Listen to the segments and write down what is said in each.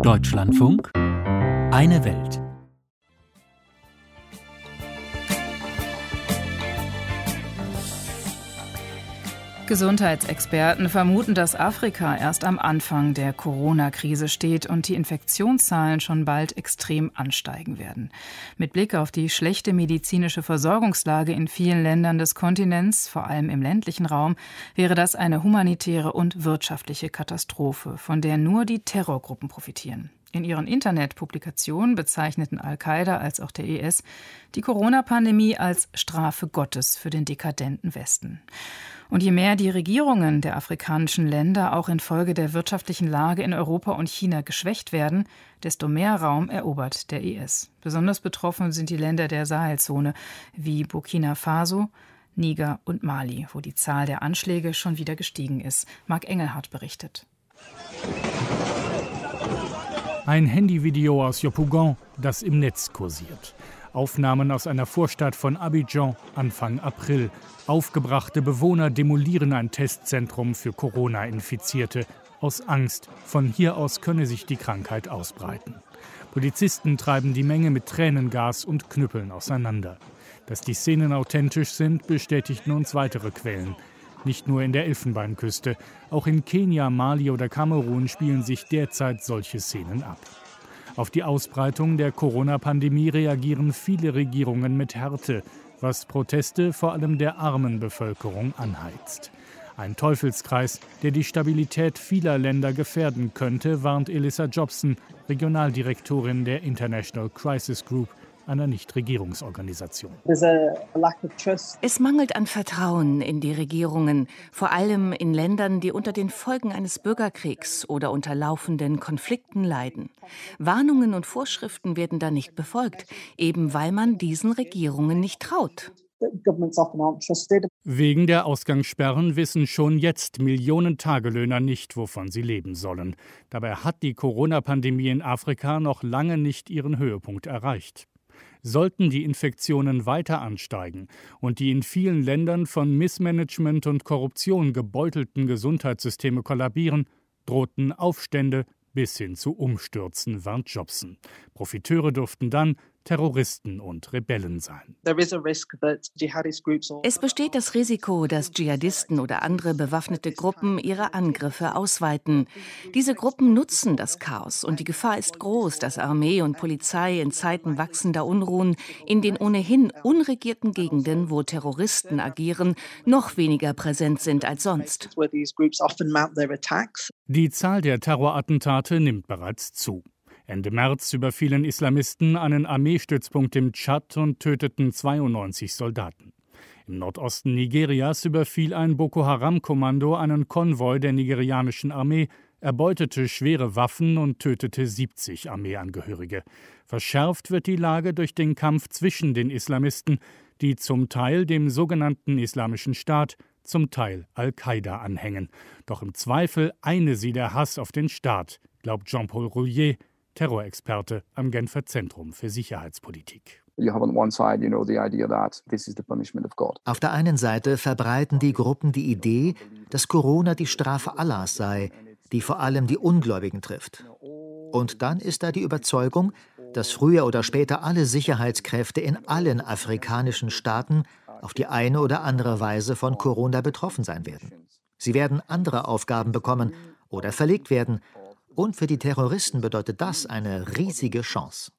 Deutschlandfunk Eine Welt. Gesundheitsexperten vermuten, dass Afrika erst am Anfang der Corona-Krise steht und die Infektionszahlen schon bald extrem ansteigen werden. Mit Blick auf die schlechte medizinische Versorgungslage in vielen Ländern des Kontinents, vor allem im ländlichen Raum, wäre das eine humanitäre und wirtschaftliche Katastrophe, von der nur die Terrorgruppen profitieren. In ihren Internetpublikationen bezeichneten Al-Qaida als auch der IS die Corona-Pandemie als Strafe Gottes für den dekadenten Westen. Und je mehr die Regierungen der afrikanischen Länder auch infolge der wirtschaftlichen Lage in Europa und China geschwächt werden, desto mehr Raum erobert der IS. Besonders betroffen sind die Länder der Sahelzone wie Burkina Faso, Niger und Mali, wo die Zahl der Anschläge schon wieder gestiegen ist. Marc Engelhardt berichtet. Ein Handyvideo aus Yopougon, das im Netz kursiert. Aufnahmen aus einer Vorstadt von Abidjan Anfang April. Aufgebrachte Bewohner demolieren ein Testzentrum für Corona-Infizierte. Aus Angst, von hier aus könne sich die Krankheit ausbreiten. Polizisten treiben die Menge mit Tränengas und Knüppeln auseinander. Dass die Szenen authentisch sind, bestätigten uns weitere Quellen. Nicht nur in der Elfenbeinküste, auch in Kenia, Mali oder Kamerun spielen sich derzeit solche Szenen ab. Auf die Ausbreitung der Corona-Pandemie reagieren viele Regierungen mit Härte, was Proteste vor allem der armen Bevölkerung anheizt. Ein Teufelskreis, der die Stabilität vieler Länder gefährden könnte, warnt Elissa Jobson, Regionaldirektorin der International Crisis Group, einer Nichtregierungsorganisation. Es mangelt an Vertrauen in die Regierungen, vor allem in Ländern, die unter den Folgen eines Bürgerkriegs oder unter laufenden Konflikten leiden. Warnungen und Vorschriften werden da nicht befolgt, eben weil man diesen Regierungen nicht traut. Wegen der Ausgangssperren wissen schon jetzt Millionen Tagelöhner nicht, wovon sie leben sollen. Dabei hat die Corona-Pandemie in Afrika noch lange nicht ihren Höhepunkt erreicht. Sollten die Infektionen weiter ansteigen und die in vielen Ländern von Missmanagement und Korruption gebeutelten Gesundheitssysteme kollabieren, drohten Aufstände bis hin zu Umstürzen, warnt Jobson. Profiteure dürften dann Terroristen und Rebellen sein. Es besteht das Risiko, dass Dschihadisten oder andere bewaffnete Gruppen ihre Angriffe ausweiten. Diese Gruppen nutzen das Chaos und die Gefahr ist groß, dass Armee und Polizei in Zeiten wachsender Unruhen in den ohnehin unregierten Gegenden, wo Terroristen agieren, noch weniger präsent sind als sonst. Die Zahl der Terrorattentate nimmt bereits zu. Ende März überfielen Islamisten einen Armeestützpunkt im Tschad und töteten 92 Soldaten. Im Nordosten Nigerias überfiel ein Boko-Haram-Kommando einen Konvoi der nigerianischen Armee, erbeutete schwere Waffen und tötete 70 Armeeangehörige. Verschärft wird die Lage durch den Kampf zwischen den Islamisten, die zum Teil dem sogenannten Islamischen Staat, zum Teil Al-Qaida anhängen. Doch im Zweifel eine sie der Hass auf den Staat, glaubt Jean-Paul Roulier, Terrorexperte am Genfer Zentrum für Sicherheitspolitik. Auf der einen Seite verbreiten die Gruppen die Idee, dass Corona die Strafe Allahs sei, die vor allem die Ungläubigen trifft. Und dann ist da die Überzeugung, dass früher oder später alle Sicherheitskräfte in allen afrikanischen Staaten auf die eine oder andere Weise von Corona betroffen sein werden. Sie werden andere Aufgaben bekommen oder verlegt werden. Und für die Terroristen bedeutet das eine riesige Chance.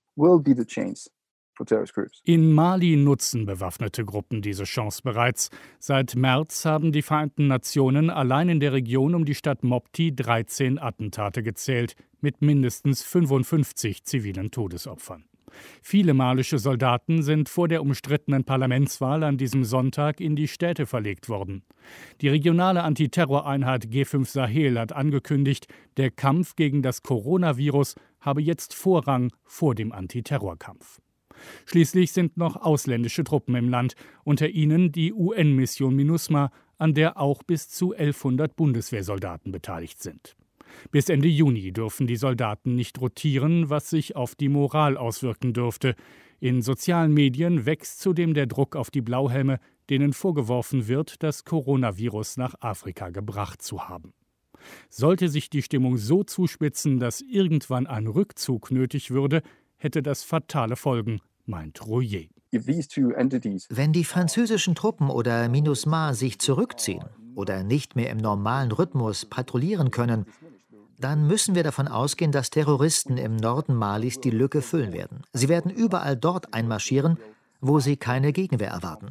In Mali nutzen bewaffnete Gruppen diese Chance bereits. Seit März haben die Vereinten Nationen allein in der Region um die Stadt Mopti 13 Attentate gezählt, mit mindestens 55 zivilen Todesopfern. Viele malische Soldaten sind vor der umstrittenen Parlamentswahl an diesem Sonntag in die Städte verlegt worden. Die regionale Antiterroreinheit G5 Sahel hat angekündigt, der Kampf gegen das Coronavirus habe jetzt Vorrang vor dem Antiterrorkampf. Schließlich sind noch ausländische Truppen im Land, unter ihnen die UN-Mission MINUSMA, an der auch bis zu 1100 Bundeswehrsoldaten beteiligt sind. Bis Ende Juni dürfen die Soldaten nicht rotieren, was sich auf die Moral auswirken dürfte. In sozialen Medien wächst zudem der Druck auf die Blauhelme, denen vorgeworfen wird, das Coronavirus nach Afrika gebracht zu haben. Sollte sich die Stimmung so zuspitzen, dass irgendwann ein Rückzug nötig würde, hätte das fatale Folgen, meint Royer. Wenn die französischen Truppen oder MINUSMA sich zurückziehen oder nicht mehr im normalen Rhythmus patrouillieren können, dann müssen wir davon ausgehen, dass Terroristen im Norden Malis die Lücke füllen werden. Sie werden überall dort einmarschieren, wo sie keine Gegenwehr erwarten.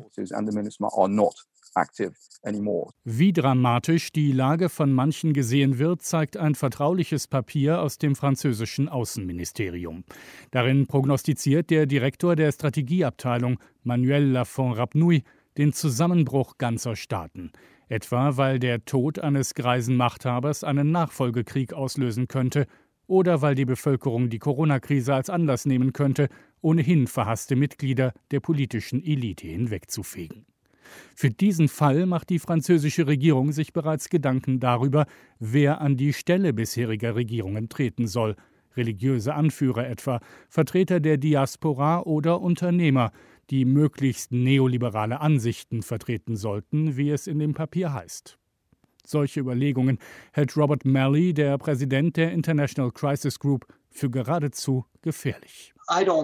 Wie dramatisch die Lage von manchen gesehen wird, zeigt ein vertrauliches Papier aus dem französischen Außenministerium. Darin prognostiziert der Direktor der Strategieabteilung, Manuel Lafont-Rapnouil, den Zusammenbruch ganzer Staaten. Etwa weil der Tod eines greisen Machthabers einen Nachfolgekrieg auslösen könnte oder weil die Bevölkerung die Corona-Krise als Anlass nehmen könnte, ohnehin verhasste Mitglieder der politischen Elite hinwegzufegen. Für diesen Fall macht die französische Regierung sich bereits Gedanken darüber, wer an die Stelle bisheriger Regierungen treten soll. Religiöse Anführer etwa, Vertreter der Diaspora oder Unternehmer, die möglichst neoliberale Ansichten vertreten sollten, wie es in dem Papier heißt. Solche Überlegungen hält Robert Malley, der Präsident der International Crisis Group, für geradezu gefährlich.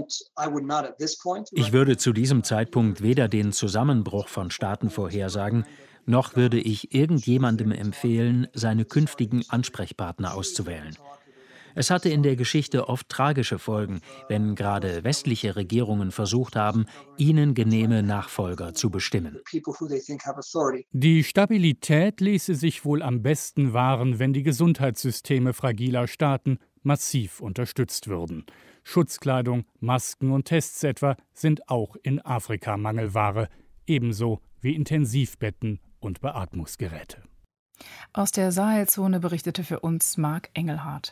Ich würde zu diesem Zeitpunkt weder den Zusammenbruch von Staaten vorhersagen, noch würde ich irgendjemandem empfehlen, seine künftigen Ansprechpartner auszuwählen. Es hatte in der Geschichte oft tragische Folgen, wenn gerade westliche Regierungen versucht haben, ihnen genehme Nachfolger zu bestimmen. Die Stabilität ließe sich wohl am besten wahren, wenn die Gesundheitssysteme fragiler Staaten massiv unterstützt würden. Schutzkleidung, Masken und Tests etwa sind auch in Afrika Mangelware, ebenso wie Intensivbetten und Beatmungsgeräte. Aus der Sahelzone berichtete für uns Marc Engelhardt.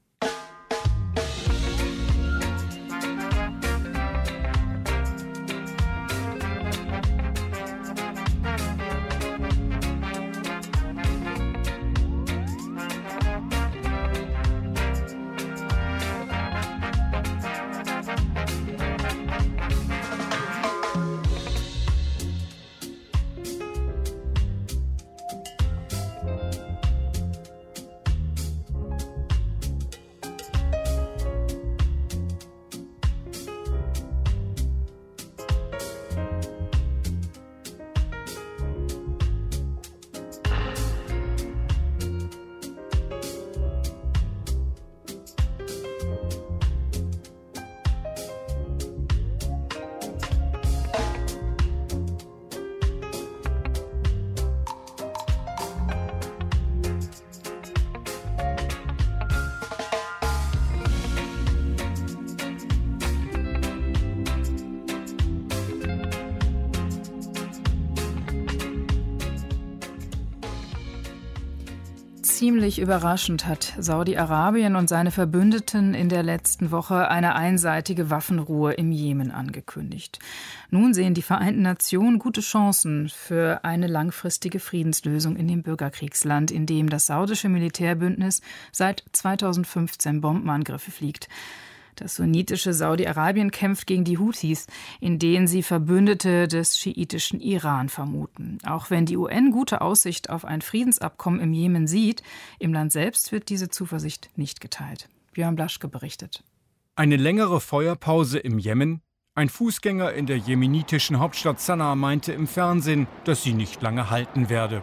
Ziemlich überraschend hat Saudi-Arabien und seine Verbündeten in der letzten Woche eine einseitige Waffenruhe im Jemen angekündigt. Nun sehen die Vereinten Nationen gute Chancen für eine langfristige Friedenslösung in dem Bürgerkriegsland, in dem das saudische Militärbündnis seit 2015 Bombenangriffe fliegt. Das sunnitische Saudi-Arabien kämpft gegen die Houthis, in denen sie Verbündete des schiitischen Iran vermuten. Auch wenn die UN gute Aussicht auf ein Friedensabkommen im Jemen sieht, im Land selbst wird diese Zuversicht nicht geteilt. Björn Blaschke berichtet. Eine längere Feuerpause im Jemen? Ein Fußgänger in der jemenitischen Hauptstadt Sanaa meinte im Fernsehen, dass sie nicht lange halten werde.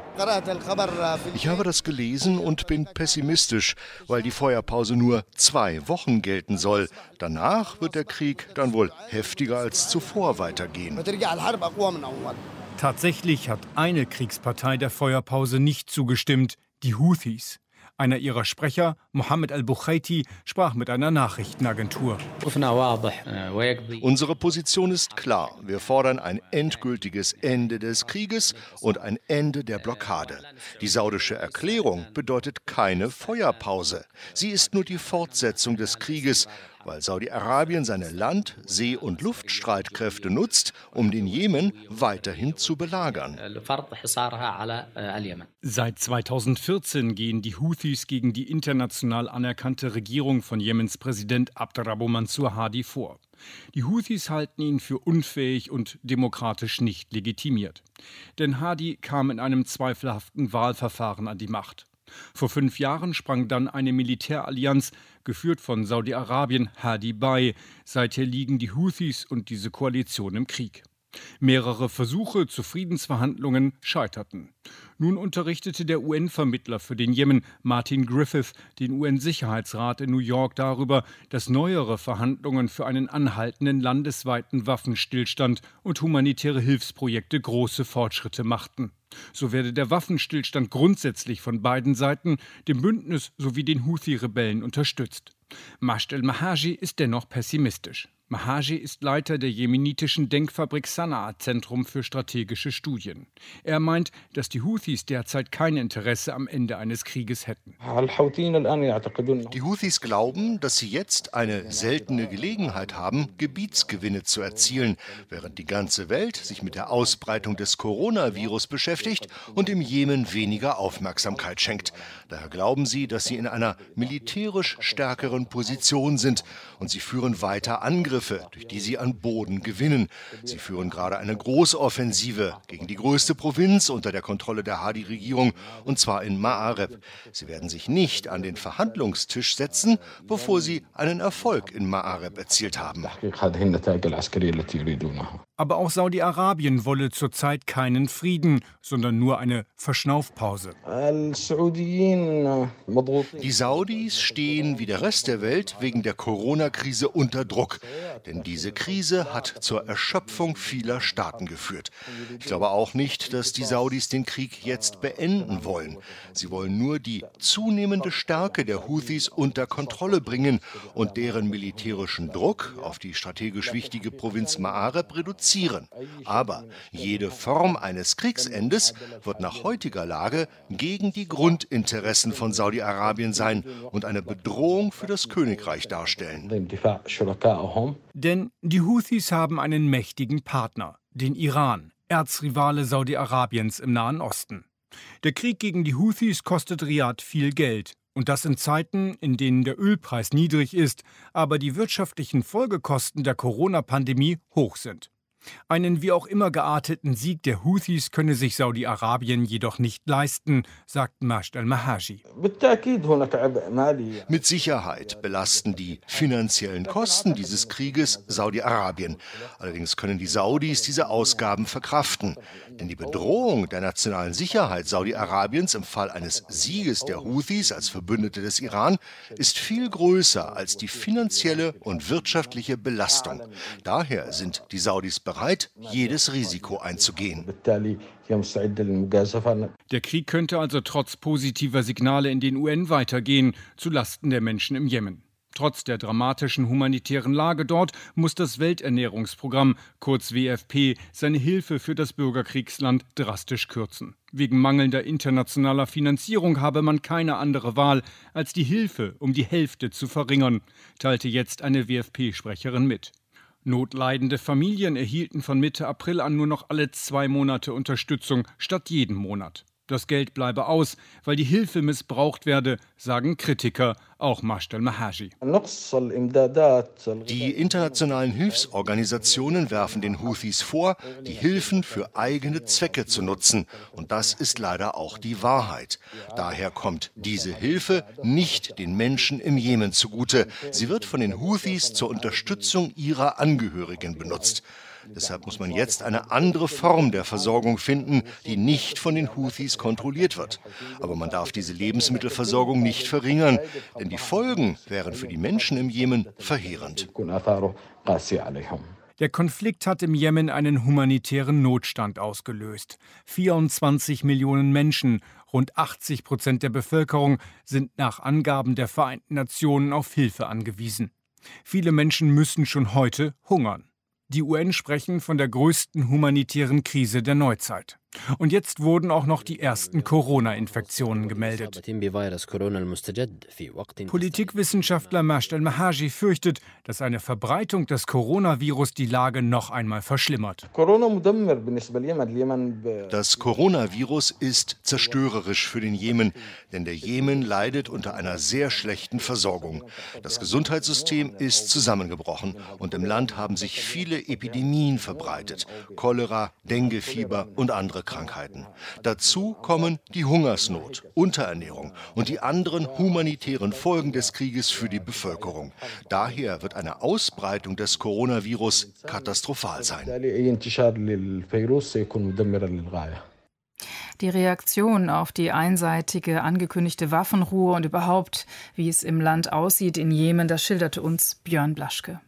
Ich habe das gelesen und bin pessimistisch, weil die Feuerpause nur 2 Wochen gelten soll. Danach wird der Krieg dann wohl heftiger als zuvor weitergehen. Tatsächlich hat eine Kriegspartei der Feuerpause nicht zugestimmt, die Houthis. Einer ihrer Sprecher, Mohammed al-Bukhaiti, sprach mit einer Nachrichtenagentur. Unsere Position ist klar. Wir fordern ein endgültiges Ende des Krieges und ein Ende der Blockade. Die saudische Erklärung bedeutet keine Feuerpause. Sie ist nur die Fortsetzung des Krieges, weil Saudi-Arabien seine Land-, See- und Luftstreitkräfte nutzt, um den Jemen weiterhin zu belagern. Seit 2014 gehen die Houthis gegen die international anerkannte Regierung von Jemens Präsident Abdrabbuh Mansur Hadi vor. Die Houthis halten ihn für unfähig und demokratisch nicht legitimiert. Denn Hadi kam in einem zweifelhaften Wahlverfahren an die Macht. Vor 5 Jahren sprang dann eine Militärallianz, geführt von Saudi-Arabien, Hadi bei. Seither liegen die Houthis und diese Koalition im Krieg. Mehrere Versuche zu Friedensverhandlungen scheiterten. Nun unterrichtete der UN-Vermittler für den Jemen, Martin Griffith, den UN-Sicherheitsrat in New York darüber, dass neuere Verhandlungen für einen anhaltenden landesweiten Waffenstillstand und humanitäre Hilfsprojekte große Fortschritte machten. So werde der Waffenstillstand grundsätzlich von beiden Seiten, dem Bündnis sowie den Houthi-Rebellen unterstützt. Masht el-Mahaji ist dennoch pessimistisch. Mahaji ist Leiter der jemenitischen Denkfabrik Sanaa, Zentrum für strategische Studien. Er meint, dass die Houthis derzeit kein Interesse am Ende eines Krieges hätten. Die Houthis glauben, dass sie jetzt eine seltene Gelegenheit haben, Gebietsgewinne zu erzielen, während die ganze Welt sich mit der Ausbreitung des Coronavirus beschäftigt und dem Jemen weniger Aufmerksamkeit schenkt. Daher glauben sie, dass sie in einer militärisch stärkeren Position sind und sie führen weiter Angriffe, durch die sie an Boden gewinnen. Sie führen gerade eine Großoffensive gegen die größte Provinz unter der Kontrolle der Hadi-Regierung, und zwar in Ma'areb. Sie werden sich nicht an den Verhandlungstisch setzen, bevor sie einen Erfolg in Ma'areb erzielt haben. Aber auch Saudi-Arabien wolle zurzeit keinen Frieden, sondern nur eine Verschnaufpause. Die Saudis stehen wie der Rest der Welt wegen der Corona-Krise unter Druck. Denn diese Krise hat zur Erschöpfung vieler Staaten geführt. Ich glaube auch nicht, dass die Saudis den Krieg jetzt beenden wollen. Sie wollen nur die zunehmende Stärke der Houthis unter Kontrolle bringen und deren militärischen Druck auf die strategisch wichtige Provinz Ma'areb reduzieren. Aber jede Form eines Kriegsendes wird nach heutiger Lage gegen die Grundinteressen von Saudi-Arabien sein und eine Bedrohung für das Königreich darstellen. Denn die Houthis haben einen mächtigen Partner, den Iran, Erzrivale Saudi-Arabiens im Nahen Osten. Der Krieg gegen die Houthis kostet Riad viel Geld. Und das in Zeiten, in denen der Ölpreis niedrig ist, aber die wirtschaftlichen Folgekosten der Corona-Pandemie hoch sind. Einen wie auch immer gearteten Sieg der Houthis könne sich Saudi-Arabien jedoch nicht leisten, sagt Masht el-Mahaji. Mit Sicherheit belasten die finanziellen Kosten dieses Krieges Saudi-Arabien. Allerdings können die Saudis diese Ausgaben verkraften. Denn die Bedrohung der nationalen Sicherheit Saudi-Arabiens im Fall eines Sieges der Houthis als Verbündete des Iran ist viel größer als die finanzielle und wirtschaftliche Belastung. Daher sind die Saudis bereit, jedes Risiko einzugehen. Der Krieg könnte also trotz positiver Signale in den UN weitergehen, zulasten der Menschen im Jemen. Trotz der dramatischen humanitären Lage dort muss das Welternährungsprogramm, kurz WFP, seine Hilfe für das Bürgerkriegsland drastisch kürzen. Wegen mangelnder internationaler Finanzierung habe man keine andere Wahl, als die Hilfe um die Hälfte zu verringern, teilte jetzt eine WFP-Sprecherin mit. Notleidende Familien erhielten von Mitte April an nur noch alle 2 Monate Unterstützung statt jeden Monat. Das Geld bleibe aus, weil die Hilfe missbraucht werde, sagen Kritiker, auch Masht el-Mahaji. Die internationalen Hilfsorganisationen werfen den Houthis vor, die Hilfen für eigene Zwecke zu nutzen. Und das ist leider auch die Wahrheit. Daher kommt diese Hilfe nicht den Menschen im Jemen zugute. Sie wird von den Houthis zur Unterstützung ihrer Angehörigen benutzt. Deshalb muss man jetzt eine andere Form der Versorgung finden, die nicht von den Houthis kontrolliert wird. Aber man darf diese Lebensmittelversorgung nicht verringern, denn die Folgen wären für die Menschen im Jemen verheerend. Der Konflikt hat im Jemen einen humanitären Notstand ausgelöst. 24 Millionen Menschen, rund 80% der Bevölkerung, sind nach Angaben der Vereinten Nationen auf Hilfe angewiesen. Viele Menschen müssen schon heute hungern. Die UN sprechen von der größten humanitären Krise der Neuzeit. Und jetzt wurden auch noch die ersten Corona-Infektionen gemeldet. Politikwissenschaftler Masht el-Mahaji fürchtet, dass eine Verbreitung des Coronavirus die Lage noch einmal verschlimmert. Das Coronavirus ist zerstörerisch für den Jemen, denn der Jemen leidet unter einer sehr schlechten Versorgung. Das Gesundheitssystem ist zusammengebrochen und im Land haben sich viele Epidemien verbreitet: Cholera, Denguefieber und andere andere Krankheiten. Dazu kommen die Hungersnot, Unterernährung und die anderen humanitären Folgen des Krieges für die Bevölkerung. Daher wird eine Ausbreitung des Coronavirus katastrophal sein. Die Reaktion auf die einseitige angekündigte Waffenruhe und überhaupt, wie es im Land aussieht in Jemen, das schilderte uns Björn Blaschke.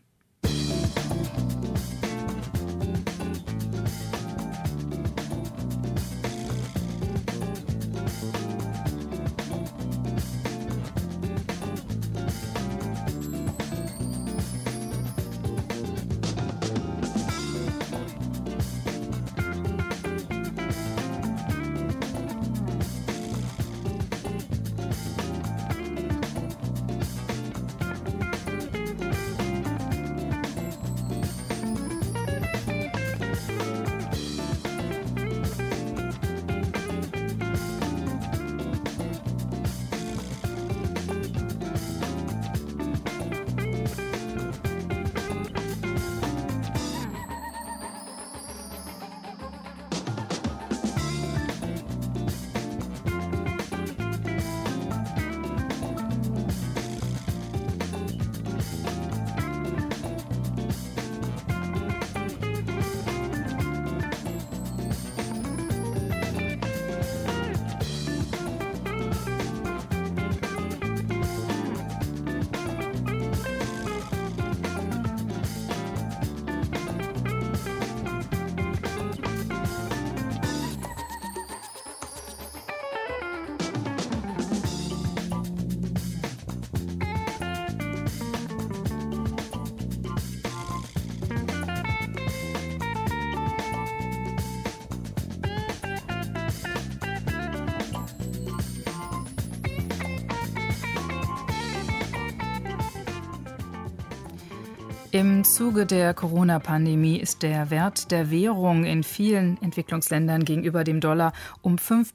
Im Zuge der Corona-Pandemie ist der Wert der Währung in vielen Entwicklungsländern gegenüber dem Dollar um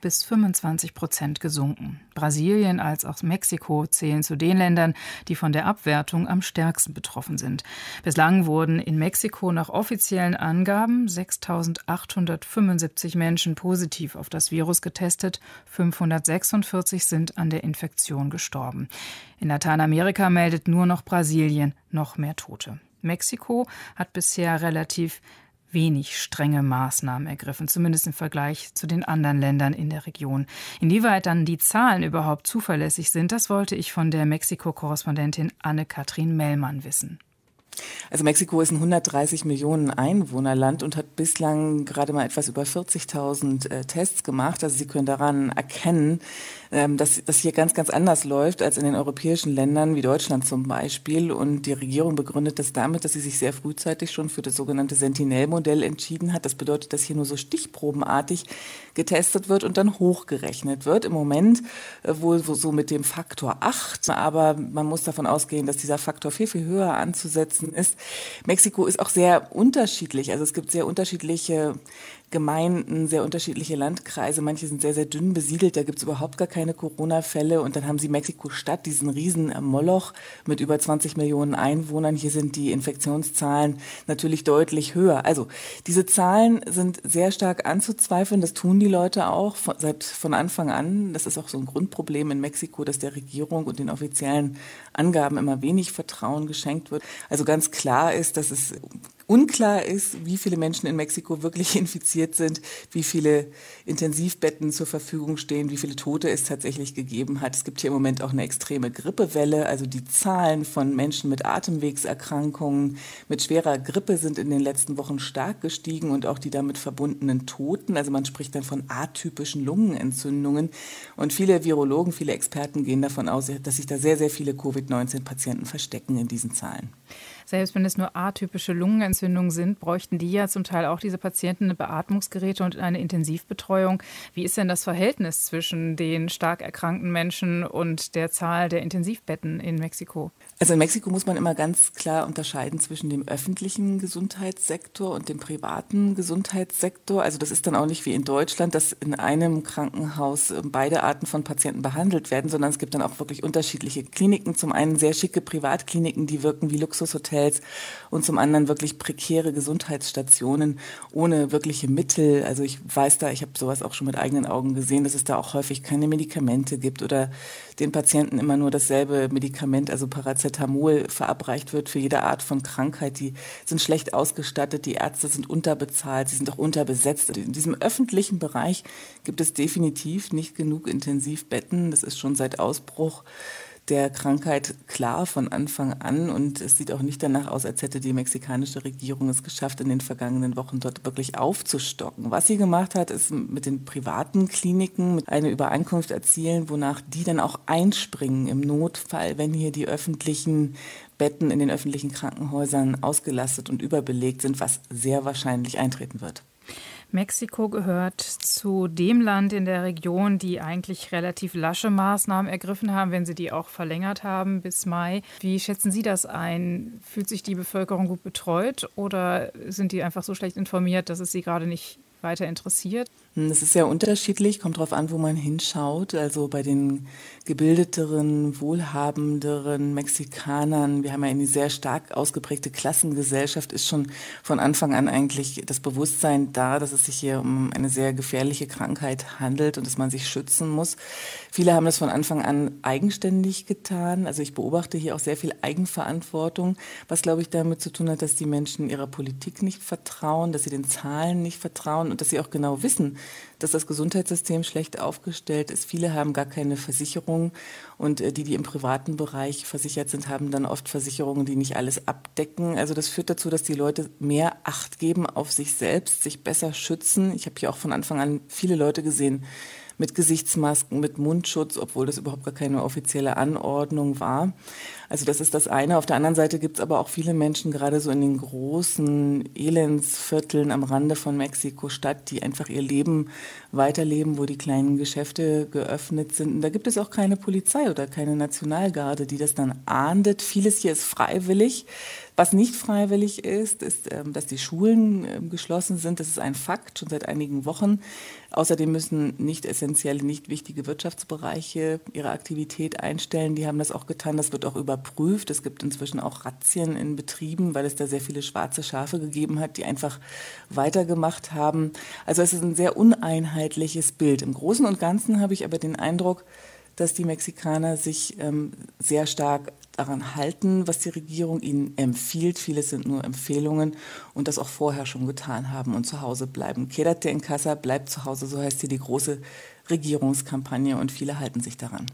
5-25% gesunken. Brasilien als auch Mexiko zählen zu den Ländern, die von der Abwertung am stärksten betroffen sind. Bislang wurden in Mexiko nach offiziellen Angaben 6.875 Menschen positiv auf das Virus getestet, 546 sind an der Infektion gestorben. In Lateinamerika meldet nur noch Brasilien noch mehr Tote. Mexiko hat bisher relativ wenig strenge Maßnahmen ergriffen, zumindest im Vergleich zu den anderen Ländern in der Region. Inwieweit dann die Zahlen überhaupt zuverlässig sind, das wollte ich von der Mexiko-Korrespondentin Anne-Kathrin Mellmann wissen. Also Mexiko ist ein 130 Millionen Einwohnerland und hat bislang gerade mal etwas über 40.000 Tests gemacht. Also Sie können daran erkennen, dass das hier ganz, ganz anders läuft als in den europäischen Ländern wie Deutschland zum Beispiel. Und die Regierung begründet das damit, dass sie sich sehr frühzeitig schon für das sogenannte Sentinel-Modell entschieden hat. Das bedeutet, dass hier nur so stichprobenartig getestet wird und dann hochgerechnet wird. Im Moment wohl so mit dem Faktor 8, aber man muss davon ausgehen, dass dieser Faktor viel, viel höher anzusetzen ist. Mexiko ist auch sehr unterschiedlich. Also es gibt sehr unterschiedliche Gemeinden, sehr unterschiedliche Landkreise. Manche sind sehr, sehr dünn besiedelt. Da gibt es überhaupt gar keine Corona-Fälle. Und dann haben sie Mexiko-Stadt, diesen riesen Moloch mit über 20 Millionen Einwohnern. Hier sind die Infektionszahlen natürlich deutlich höher. Also diese Zahlen sind sehr stark anzuzweifeln. Das tun die Leute auch von Anfang an. Das ist auch so ein Grundproblem in Mexiko, dass der Regierung und den offiziellen Angaben immer wenig Vertrauen geschenkt wird. Also ganz klar ist, dass es unklar ist, wie viele Menschen in Mexiko wirklich infiziert sind, wie viele Intensivbetten zur Verfügung stehen, wie viele Tote es tatsächlich gegeben hat. Es gibt hier im Moment auch eine extreme Grippewelle. Also die Zahlen von Menschen mit Atemwegserkrankungen, mit schwerer Grippe sind in den letzten Wochen stark gestiegen und auch die damit verbundenen Toten. Also man spricht dann von atypischen Lungenentzündungen. Und viele Virologen, viele Experten gehen davon aus, dass sich da sehr, sehr viele Covid-19-Patienten verstecken in diesen Zahlen. Selbst wenn es nur atypische Lungenentzündungen sind, bräuchten die ja zum Teil auch diese Patienten eine Beatmungsgeräte und eine Intensivbetreuung. Wie ist denn das Verhältnis zwischen den stark erkrankten Menschen und der Zahl der Intensivbetten in Mexiko? Also in Mexiko muss man immer ganz klar unterscheiden zwischen dem öffentlichen Gesundheitssektor und dem privaten Gesundheitssektor. Also das ist dann auch nicht wie in Deutschland, dass in einem Krankenhaus beide Arten von Patienten behandelt werden, sondern es gibt dann auch wirklich unterschiedliche Kliniken. Zum einen sehr schicke Privatkliniken, die wirken wie Luxus Luxushotels und zum anderen wirklich prekäre Gesundheitsstationen ohne wirkliche Mittel. Also ich habe sowas auch schon mit eigenen Augen gesehen, dass es da auch häufig keine Medikamente gibt oder den Patienten immer nur dasselbe Medikament, also Paracetamol, verabreicht wird für jede Art von Krankheit. Die sind schlecht ausgestattet, die Ärzte sind unterbezahlt, sie sind auch unterbesetzt. In diesem öffentlichen Bereich gibt es definitiv nicht genug Intensivbetten. Das ist schon seit Ausbruch der Krankheit klar von Anfang an und es sieht auch nicht danach aus, als hätte die mexikanische Regierung es geschafft, in den vergangenen Wochen dort wirklich aufzustocken. Was sie gemacht hat, ist mit den privaten Kliniken eine Übereinkunft erzielen, wonach die dann auch einspringen im Notfall, wenn hier die öffentlichen Betten in den öffentlichen Krankenhäusern ausgelastet und überbelegt sind, was sehr wahrscheinlich eintreten wird. Mexiko gehört zu dem Land in der Region, die eigentlich relativ lasche Maßnahmen ergriffen haben, wenn sie die auch verlängert haben bis Mai. Wie schätzen Sie das ein? Fühlt sich die Bevölkerung gut betreut oder sind die einfach so schlecht informiert, dass es sie gerade nicht weiter interessiert? Es ist sehr unterschiedlich, kommt darauf an, wo man hinschaut. Also bei den gebildeteren, wohlhabenderen Mexikanern, wir haben ja eine sehr stark ausgeprägte Klassengesellschaft, ist schon von Anfang an eigentlich das Bewusstsein da, dass es sich hier um eine sehr gefährliche Krankheit handelt und dass man sich schützen muss. Viele haben das von Anfang an eigenständig getan. Also ich beobachte hier auch sehr viel Eigenverantwortung, was, glaube ich, damit zu tun hat, dass die Menschen ihrer Politik nicht vertrauen, dass sie den Zahlen nicht vertrauen und dass sie auch genau wissen, dass das Gesundheitssystem schlecht aufgestellt ist. Viele haben gar keine Versicherung und die im privaten Bereich versichert sind, haben dann oft Versicherungen, die nicht alles abdecken. Also das führt dazu, dass die Leute mehr Acht geben auf sich selbst, sich besser schützen. Ich habe hier auch von Anfang an viele Leute gesehen mit Gesichtsmasken, mit Mundschutz, obwohl das überhaupt gar keine offizielle Anordnung war. Also das ist das eine. Auf der anderen Seite gibt es aber auch viele Menschen, gerade so in den großen Elendsvierteln am Rande von Mexiko-Stadt, die einfach ihr Leben weiterleben, wo die kleinen Geschäfte geöffnet sind. Und da gibt es auch keine Polizei oder keine Nationalgarde, die das dann ahndet. Vieles hier ist freiwillig. Was nicht freiwillig ist, dass die Schulen geschlossen sind. Das ist ein Fakt, schon seit einigen Wochen. Außerdem müssen nicht essentielle, nicht wichtige Wirtschaftsbereiche ihre Aktivität einstellen. Die haben das auch getan. Das wird auch überprüft. Es gibt inzwischen auch Razzien in Betrieben, weil es da sehr viele schwarze Schafe gegeben hat, die einfach weitergemacht haben. Also es ist ein sehr uneinheitliches Bild. Im Großen und Ganzen habe ich aber den Eindruck, dass die Mexikaner sich sehr stark daran halten, was die Regierung ihnen empfiehlt. Vieles sind nur Empfehlungen und das auch vorher schon getan haben und zu Hause bleiben. Quédate en casa, bleibt zu Hause, so heißt hier die große Regierungskampagne und viele halten sich daran.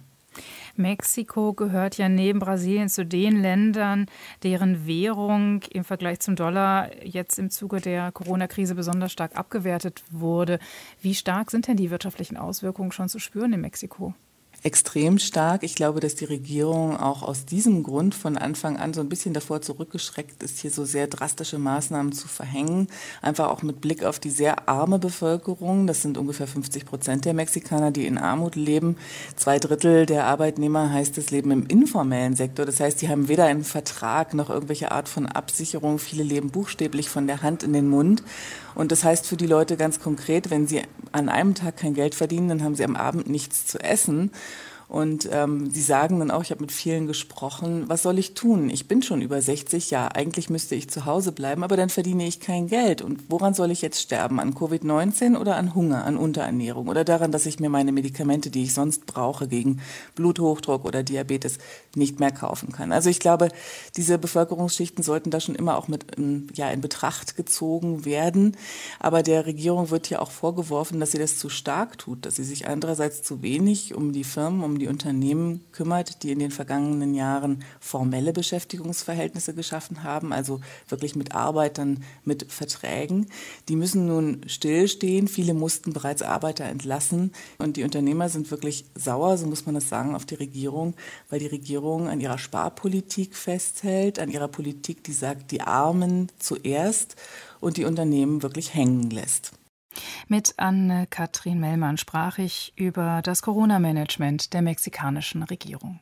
Mexiko gehört ja neben Brasilien zu den Ländern, deren Währung im Vergleich zum Dollar jetzt im Zuge der Corona-Krise besonders stark abgewertet wurde. Wie stark sind denn die wirtschaftlichen Auswirkungen schon zu spüren in Mexiko? Extrem stark. Ich glaube, dass die Regierung auch aus diesem Grund von Anfang an so ein bisschen davor zurückgeschreckt ist, hier so sehr drastische Maßnahmen zu verhängen. Einfach auch mit Blick auf die sehr arme Bevölkerung. Das sind ungefähr 50% der Mexikaner, die in Armut leben. 2/3 der Arbeitnehmer, heißt es, leben im informellen Sektor. Das heißt, die haben weder einen Vertrag noch irgendwelche Art von Absicherung. Viele leben buchstäblich von der Hand in den Mund. Und das heißt für die Leute ganz konkret, wenn sie an einem Tag kein Geld verdienen, dann haben sie am Abend nichts zu essen. Und sie sagen dann auch, ich habe mit vielen gesprochen, was soll ich tun? Ich bin schon über 60, ja, eigentlich müsste ich zu Hause bleiben, aber dann verdiene ich kein Geld. Und woran soll ich jetzt sterben? An Covid-19 oder an Hunger, an Unterernährung? Oder daran, dass ich mir meine Medikamente, die ich sonst brauche, gegen Bluthochdruck oder Diabetes, nicht mehr kaufen kann? Also ich glaube, diese Bevölkerungsschichten sollten da schon immer auch mit in Betracht gezogen werden. Aber der Regierung wird ja auch vorgeworfen, dass sie das zu stark tut, dass sie sich andererseits zu wenig um die Firmen, um die Unternehmen kümmert, die in den vergangenen Jahren formelle Beschäftigungsverhältnisse geschaffen haben, also wirklich mit Arbeitern, mit Verträgen. Die müssen nun stillstehen. Viele mussten bereits Arbeiter entlassen. Und die Unternehmer sind wirklich sauer, so muss man das sagen, auf die Regierung, weil die Regierung an ihrer Sparpolitik festhält, an ihrer Politik, die sagt, die Armen zuerst und die Unternehmen wirklich hängen lässt. Mit Anne-Kathrin Mellmann sprach ich über das Corona-Management der mexikanischen Regierung.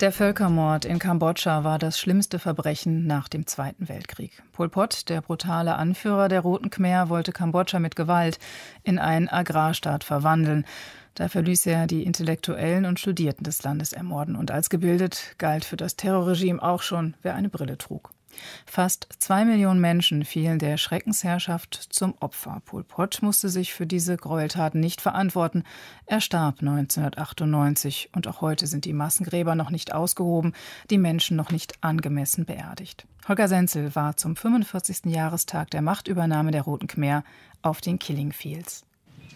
Der Völkermord in Kambodscha war das schlimmste Verbrechen nach dem Zweiten Weltkrieg. Pol Pot, der brutale Anführer der Roten Khmer, wollte Kambodscha mit Gewalt in einen Agrarstaat verwandeln. Dafür ließ er die Intellektuellen und Studierten des Landes ermorden. Und als gebildet galt für das Terrorregime auch schon, wer eine Brille trug. Fast 2 Millionen Menschen fielen der Schreckensherrschaft zum Opfer. Pol Pot musste sich für diese Gräueltaten nicht verantworten. Er starb 1998 und auch heute sind die Massengräber noch nicht ausgehoben, die Menschen noch nicht angemessen beerdigt. Holger Senzel war zum 45. Jahrestag der Machtübernahme der Roten Khmer auf den Killing Fields.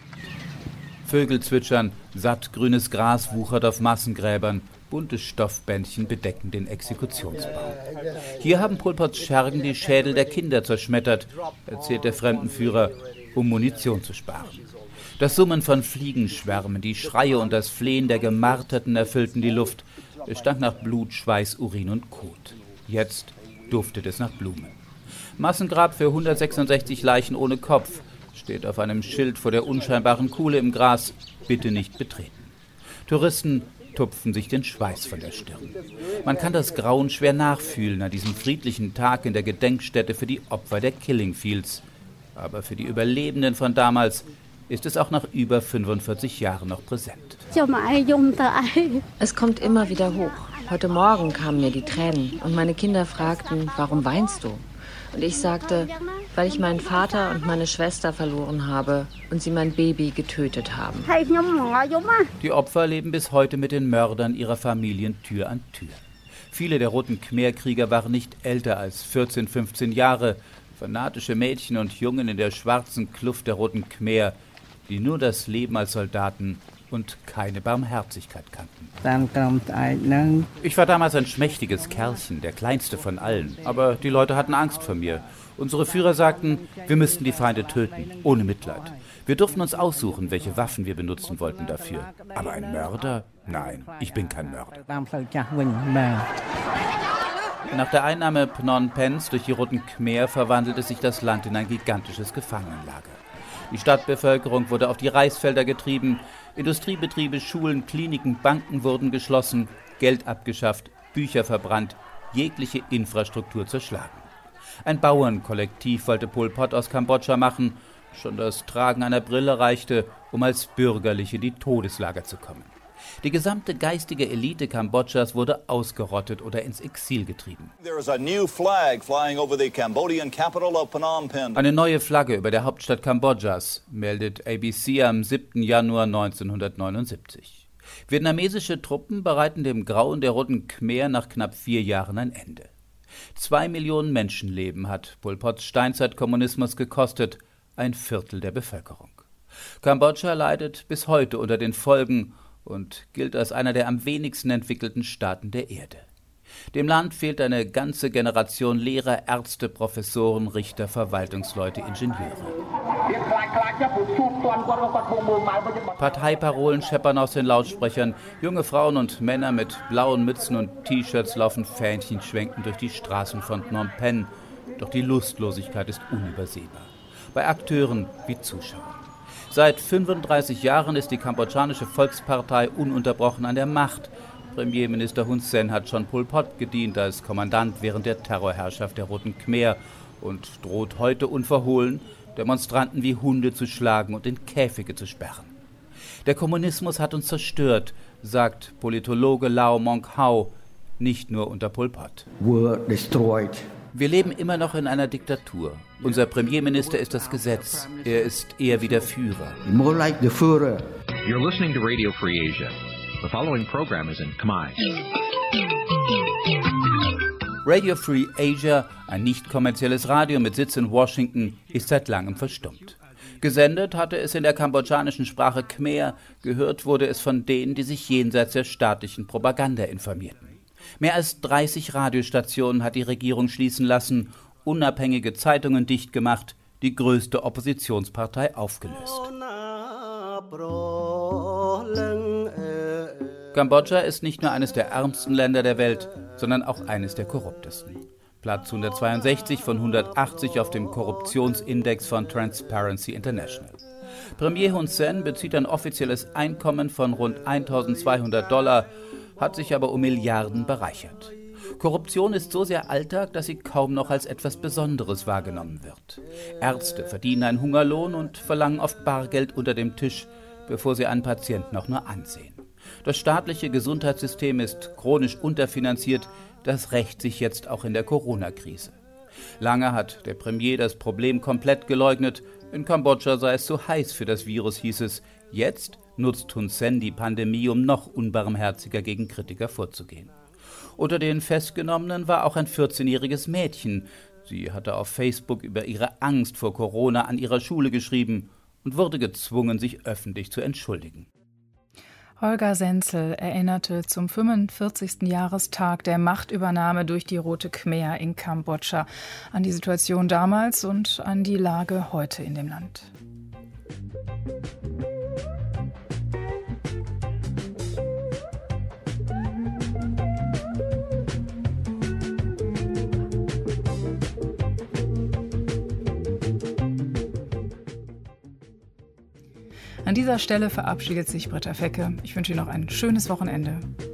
Vögel zwitschern, sattgrünes Gras wuchert auf Massengräbern, bunte Stoffbändchen bedecken den Exekutionsbaum. Hier haben Pol Pots Schergen die Schädel der Kinder zerschmettert, erzählt der Fremdenführer, um Munition zu sparen. Das Summen von Fliegenschwärmen, die Schreie und das Flehen der Gemarterten erfüllten die Luft. Es stank nach Blut, Schweiß, Urin und Kot. Jetzt duftet es nach Blumen. Massengrab für 166 Leichen ohne Kopf steht auf einem Schild vor der unscheinbaren Kuhle im Gras, bitte nicht betreten. Touristen tupfen sich den Schweiß von der Stirn. Man kann das Grauen schwer nachfühlen an diesem friedlichen Tag in der Gedenkstätte für die Opfer der Killing Fields. Aber für die Überlebenden von damals ist es auch nach über 45 Jahren noch präsent. Es kommt immer wieder hoch. Heute Morgen kamen mir die Tränen und meine Kinder fragten, warum weinst du? Und ich sagte, weil ich meinen Vater und meine Schwester verloren habe und sie mein Baby getötet haben. Die Opfer leben bis heute mit den Mördern ihrer Familien Tür an Tür. Viele der Roten Khmer-Krieger waren nicht älter als 14, 15 Jahre. Fanatische Mädchen und Jungen in der schwarzen Kluft der Roten Khmer, die nur das Leben als Soldaten und keine Barmherzigkeit kannten. Ich war damals ein schmächtiges Kerlchen, der kleinste von allen. Aber die Leute hatten Angst vor mir. Unsere Führer sagten, wir müssten die Feinde töten, ohne Mitleid. Wir durften uns aussuchen, welche Waffen wir benutzen wollten dafür. Aber ein Mörder? Nein, ich bin kein Mörder. Nach der Einnahme Phnom Penhs durch die Roten Khmer verwandelte sich das Land in ein gigantisches Gefangenenlager. Die Stadtbevölkerung wurde auf die Reisfelder getrieben, Industriebetriebe, Schulen, Kliniken, Banken wurden geschlossen, Geld abgeschafft, Bücher verbrannt, jegliche Infrastruktur zerschlagen. Ein Bauernkollektiv wollte Pol Pot aus Kambodscha machen, schon das Tragen einer Brille reichte, um als Bürgerliche in die Todeslager zu kommen. Die gesamte geistige Elite Kambodschas wurde ausgerottet oder ins Exil getrieben. Eine neue Flagge über der Hauptstadt Kambodschas, meldet ABC am 7. Januar 1979. Vietnamesische Truppen bereiten dem Grauen der Roten Khmer nach knapp 4 Jahren ein Ende. 2 Millionen Menschenleben hat Pol Pots Steinzeitkommunismus gekostet, ein Viertel der Bevölkerung. Kambodscha leidet bis heute unter den Folgen und gilt als einer der am wenigsten entwickelten Staaten der Erde. Dem Land fehlt eine ganze Generation Lehrer, Ärzte, Professoren, Richter, Verwaltungsleute, Ingenieure. Parteiparolen scheppern aus den Lautsprechern. Junge Frauen und Männer mit blauen Mützen und T-Shirts laufen Fähnchen schwenkend durch die Straßen von Phnom Penh. Doch die Lustlosigkeit ist unübersehbar. Bei Akteuren wie Zuschauern. Seit 35 Jahren ist die kambodschanische Volkspartei ununterbrochen an der Macht. Premierminister Hun Sen hat schon Pol Pot gedient als Kommandant während der Terrorherrschaft der Roten Khmer und droht heute unverhohlen, Demonstranten wie Hunde zu schlagen und in Käfige zu sperren. Der Kommunismus hat uns zerstört, sagt Politologe Lau Mong Hau, nicht nur unter Pol Pot. Wir leben immer noch in einer Diktatur. Unser Premierminister ist das Gesetz. Er ist eher wie der Führer. You're listening to Radio Free Asia. The following program is in Khmer. Radio Free Asia, ein nicht kommerzielles Radio mit Sitz in Washington, ist seit langem verstummt. Gesendet hatte es in der kambodschanischen Sprache Khmer, gehört wurde es von denen, die sich jenseits der staatlichen Propaganda informierten. Mehr als 30 Radiostationen hat die Regierung schließen lassen, unabhängige Zeitungen dicht gemacht, die größte Oppositionspartei aufgelöst. Kambodscha ist nicht nur eines der ärmsten Länder der Welt, sondern auch eines der korruptesten. Platz 162 von 180 auf dem Korruptionsindex von Transparency International. Premier Hun Sen bezieht ein offizielles Einkommen von rund $1.200. hat sich aber um Milliarden bereichert. Korruption ist so sehr Alltag, dass sie kaum noch als etwas Besonderes wahrgenommen wird. Ärzte verdienen einen Hungerlohn und verlangen oft Bargeld unter dem Tisch, bevor sie einen Patienten auch nur ansehen. Das staatliche Gesundheitssystem ist chronisch unterfinanziert. Das rächt sich jetzt auch in der Corona-Krise. Lange hat der Premier das Problem komplett geleugnet. In Kambodscha sei es zu heiß für das Virus, hieß es. Jetzt nutzt Hun Sen die Pandemie, um noch unbarmherziger gegen Kritiker vorzugehen. Unter den Festgenommenen war auch ein 14-jähriges Mädchen. Sie hatte auf Facebook über ihre Angst vor Corona an ihrer Schule geschrieben und wurde gezwungen, sich öffentlich zu entschuldigen. Holger Senzel erinnerte zum 45. Jahrestag der Machtübernahme durch die Rote Khmer in Kambodscha an die Situation damals und an die Lage heute in dem Land. An dieser Stelle verabschiedet sich Britta Fecke. Ich wünsche Ihnen noch ein schönes Wochenende.